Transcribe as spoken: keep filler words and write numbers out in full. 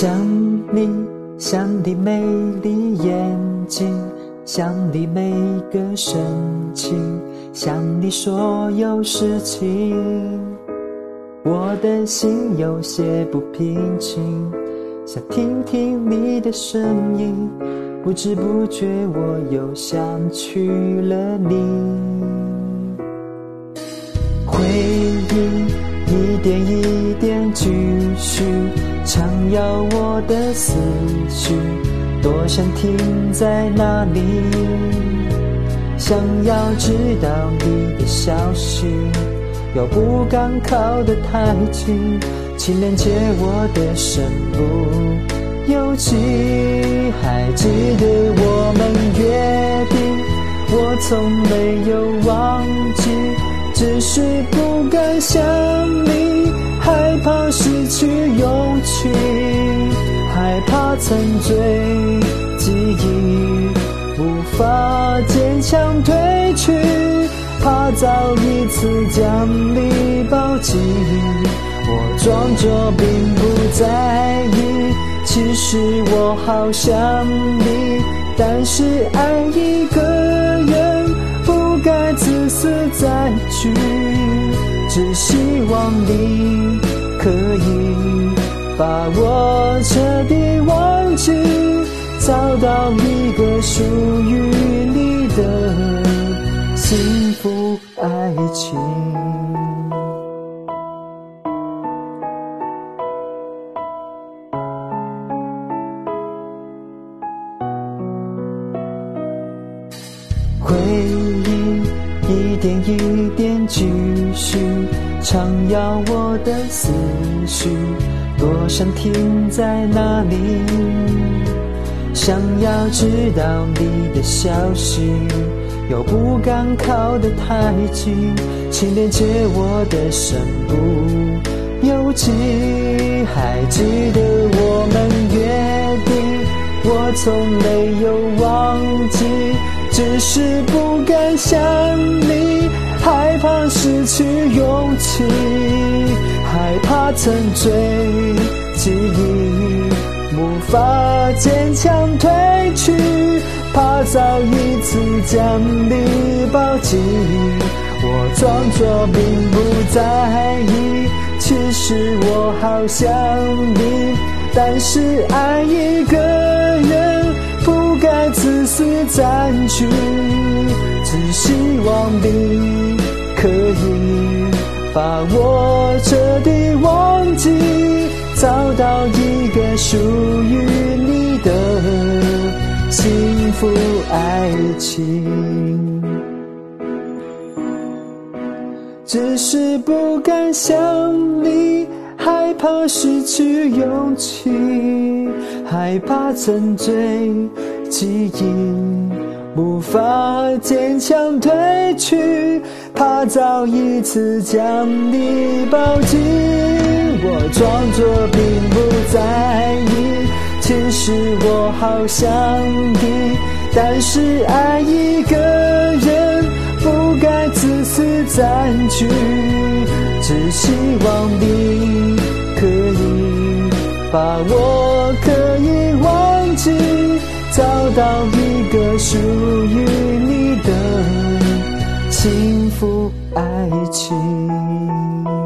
想你，想你美丽眼睛，想你每个神情，想你所有事情，我的心有些不平静，想听听你的声音，不知不觉我又想起了你。回忆一点一点继续缠绕我的思绪，多想停在那里，想要知道你的消息，又不敢靠得太近，请连接我的身不由己。还记得我们约定，我从没有忘记，只是不敢想你，害怕失去勇气，害怕沉醉记忆，无法坚强褪去，怕早一次将你抱紧。我装作并不在意，其实我好想你，但是爱一个人不该自私占据，只希望你可以把我彻底忘记，找到一个属于你的幸福爱情。回忆一点一点继续缠绕我的思绪，多想停在那里，想要知道你的消息，又不敢靠得太近，请连接我的身不由己。还记得我们约定，我从没有忘记，只是不敢想你，害怕失去勇气，害怕沉醉记忆，无法坚强褪去，怕早一次将你抱紧。我装作并不在意，其实我好想你，但是爱一个人不该自私占据，只希望你可以把我彻底忘记，找到一个属于你的幸福爱情。只是不敢想你，害怕失去勇气，害怕沉醉记忆，无法坚强褪去，怕早一次将你抱紧。我装作并不在意，其实我好想你，但是爱一个人不该自私占据，只希望你可以把我可以忘记，找到一个属于你的幸福爱情。